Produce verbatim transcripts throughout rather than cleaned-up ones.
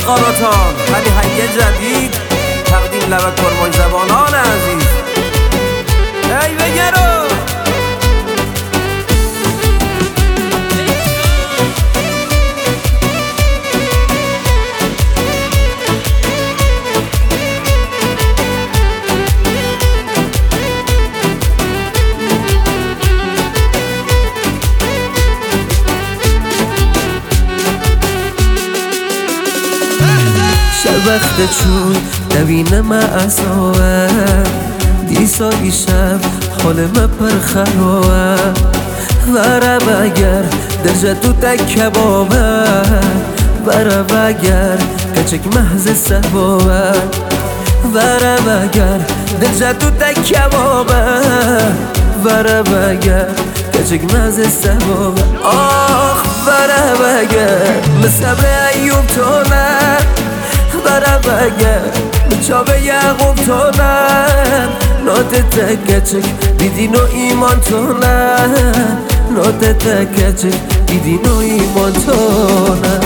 قاراتان حالی حیه جدید تقدیم لبک کرمان زبانان عزیز ای بگرو وقت چون دوینه ما اصوه دیسا شب حال ما پر خروه وره بگر در جدو تک کبابه وره بگر کچک محض سبابه وره بگر در جدو تک کبابه وره بگر کچک محض سبابه آخ وره بگر مصبر ایوب تونه برا بگر چاوه یعقوب تونن نوت تکچک بیدین و ایمان تونن نوت تکچک بیدین و ایمان تونن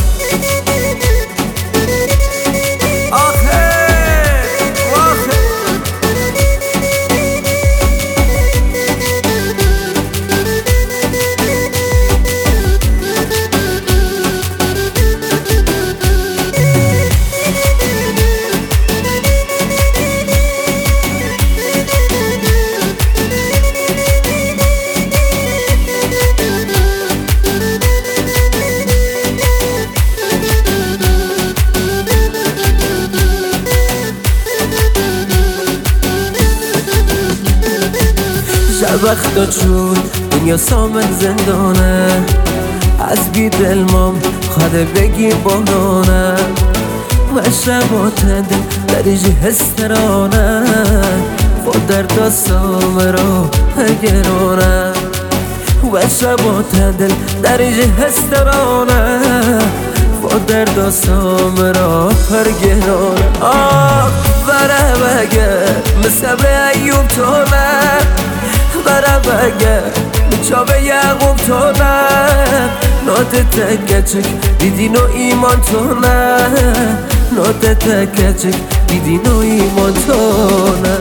وقتا چون دنیا سامن زندانه از بی دل مام خواده بگی بانانه و شبات دل دریجی هسترانه و درد سامرا هگرانه و شبات دل دریجی هسترانه و درد سامرا هگرانه آه بره بگر مصبر ایوب تونه برا بگر چاوه یعقوب تونن نوت تکچک بیدین و ایمان تونن نوت تکچک بیدین و ایمان تونن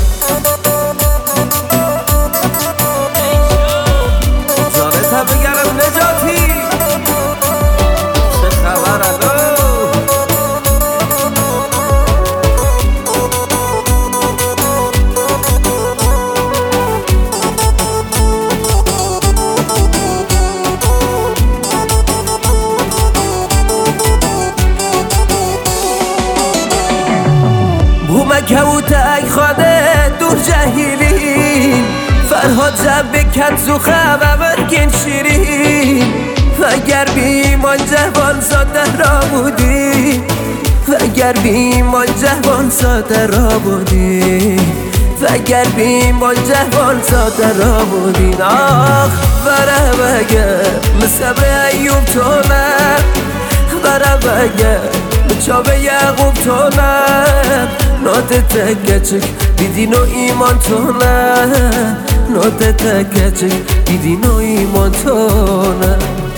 جانتا بگرم نجاتی چه خبر الو کهوت ای خواده دور جهیلین فرهاد جب کنزو خبر گن شیرین وگر بیمان جوان ساده را بودی وگر بیمان جوان ساده را بودی وگر بیمان جوان ساده را بودین آخ بره بگر مصبر ایوب تونه بره بگر چاوه یعقوب تونن نوت تکچک بیدین و ایمان تونن نوت تکچک بیدین و ایمان تونن